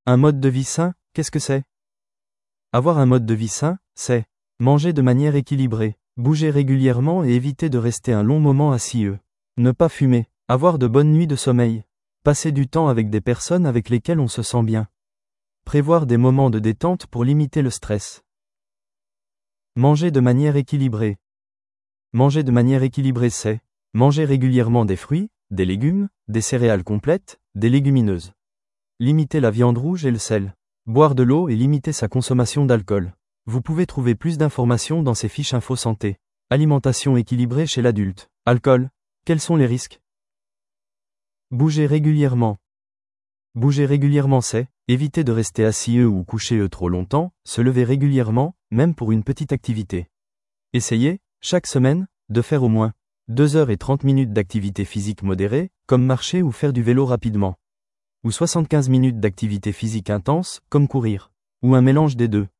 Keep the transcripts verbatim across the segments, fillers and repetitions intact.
Un mode de vie sain, qu'est-ce que c'est? Avoir un mode de vie sain, c'est manger de manière équilibrée, bouger régulièrement et éviter de rester un long moment assis. Ne pas fumer, avoir de bonnes nuits de sommeil, passer du temps avec des personnes avec lesquelles on se sent bien. Prévoir des moments de détente pour limiter le stress. Manger de manière équilibrée. Manger de manière équilibrée, c'est manger régulièrement des fruits, des légumes, des céréales complètes, des légumineuses. Limiter la viande rouge et le sel. Boire de l'eau et limiter sa consommation d'alcool. Vous pouvez trouver plus d'informations dans ces fiches info santé. Alimentation équilibrée chez l'adulte. Alcool. Quels sont les risques? Bouger régulièrement. Bouger régulièrement, c'est éviter de rester assis ou couché trop longtemps, se lever régulièrement, même pour une petite activité. Essayez, chaque semaine, de faire au moins deux heures et trente minutes d'activité physique modérée, comme marcher ou faire du vélo rapidement. Ou soixante-quinze minutes d'activité physique intense, comme courir. Ou un mélange des deux.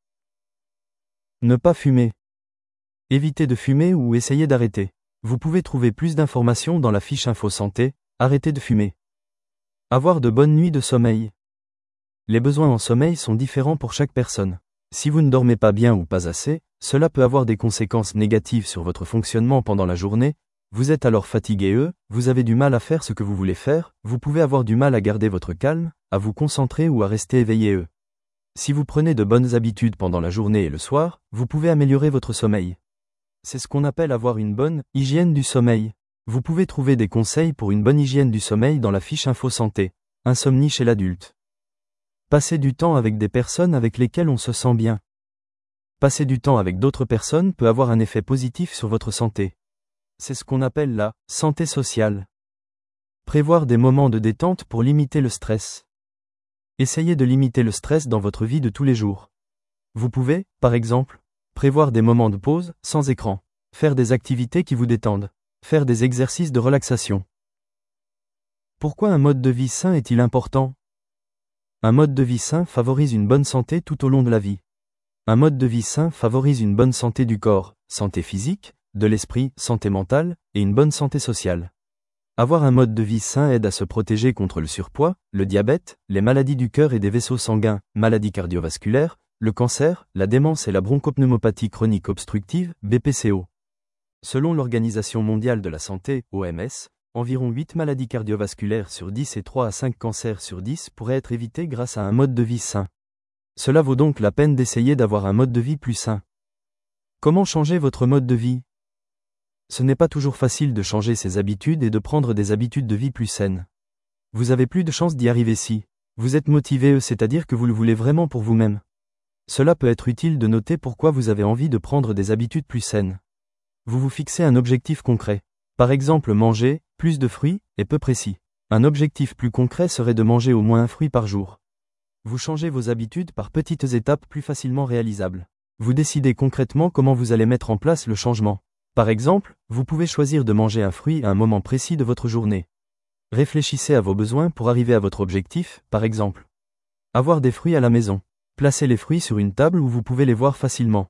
Ne pas fumer. Évitez de fumer ou essayez d'arrêter. Vous pouvez trouver plus d'informations dans la fiche info santé, arrêtez de fumer. Avoir de bonnes nuits de sommeil. Les besoins en sommeil sont différents pour chaque personne. Si vous ne dormez pas bien ou pas assez, cela peut avoir des conséquences négatives sur votre fonctionnement pendant la journée. Vous êtes alors fatigué, vous avez du mal à faire ce que vous voulez faire, vous pouvez avoir du mal à garder votre calme, à vous concentrer ou à rester éveillé. Si vous prenez de bonnes habitudes pendant la journée et le soir, vous pouvez améliorer votre sommeil. C'est ce qu'on appelle avoir une bonne hygiène du sommeil. Vous pouvez trouver des conseils pour une bonne hygiène du sommeil dans la fiche info santé. Insomnie chez l'adulte. Passer du temps avec des personnes avec lesquelles on se sent bien. Passer du temps avec d'autres personnes peut avoir un effet positif sur votre santé. C'est ce qu'on appelle la santé sociale. Prévoir des moments de détente pour limiter le stress. Essayez de limiter le stress dans votre vie de tous les jours. Vous pouvez, par exemple, prévoir des moments de pause, sans écran, faire des activités qui vous détendent, faire des exercices de relaxation. Pourquoi un mode de vie sain est-il important? Un mode de vie sain favorise une bonne santé tout au long de la vie. Un mode de vie sain favorise une bonne santé du corps, santé physique, de l'esprit, santé mentale, et une bonne santé sociale. Avoir un mode de vie sain aide à se protéger contre le surpoids, le diabète, les maladies du cœur et des vaisseaux sanguins, maladies cardiovasculaires, le cancer, la démence et la bronchopneumopathie chronique obstructive, B P C O. Selon l'Organisation mondiale de la santé, O M S, environ huit maladies cardiovasculaires sur dix et trois à cinq cancers sur dix pourraient être évités grâce à un mode de vie sain. Cela vaut donc la peine d'essayer d'avoir un mode de vie plus sain. Comment changer votre mode de vie? Ce n'est pas toujours facile de changer ses habitudes et de prendre des habitudes de vie plus saines. Vous avez plus de chances d'y arriver si vous êtes motivé, c'est-à-dire que vous le voulez vraiment pour vous-même. Cela peut être utile de noter pourquoi vous avez envie de prendre des habitudes plus saines. Vous vous fixez un objectif concret. Par exemple, manger plus de fruits, et peu précis. Un objectif plus concret serait de manger au moins un fruit par jour. Vous changez vos habitudes par petites étapes plus facilement réalisables. Vous décidez concrètement comment vous allez mettre en place le changement. Par exemple, vous pouvez choisir de manger un fruit à un moment précis de votre journée. Réfléchissez à vos besoins pour arriver à votre objectif, par exemple. Avoir des fruits à la maison. Placez les fruits sur une table où vous pouvez les voir facilement.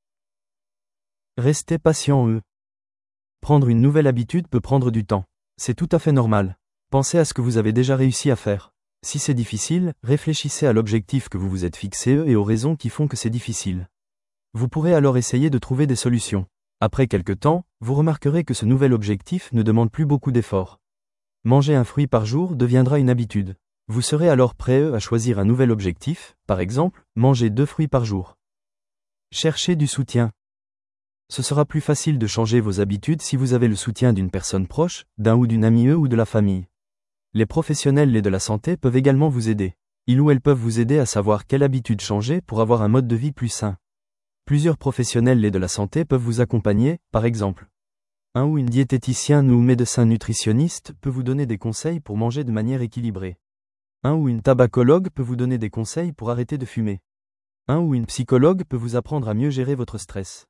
Restez patient, eux. Prendre une nouvelle habitude peut prendre du temps. C'est tout à fait normal. Pensez à ce que vous avez déjà réussi à faire. Si c'est difficile, réfléchissez à l'objectif que vous vous êtes fixé et aux raisons qui font que c'est difficile. Vous pourrez alors essayer de trouver des solutions. Après quelque temps, vous remarquerez que ce nouvel objectif ne demande plus beaucoup d'efforts. Manger un fruit par jour deviendra une habitude. Vous serez alors prêt à choisir un nouvel objectif, par exemple, manger deux fruits par jour. Cherchez du soutien. Ce sera plus facile de changer vos habitudes si vous avez le soutien d'une personne proche, d'un ou d'une amie ou de la famille. Les professionnels de la santé peuvent également vous aider. Ils ou elles peuvent vous aider à savoir quelle habitude changer pour avoir un mode de vie plus sain. Plusieurs professionnels de la santé peuvent vous accompagner, par exemple. Un ou une diététicienne ou médecin nutritionniste peut vous donner des conseils pour manger de manière équilibrée. Un ou une tabacologue peut vous donner des conseils pour arrêter de fumer. Un ou une psychologue peut vous apprendre à mieux gérer votre stress.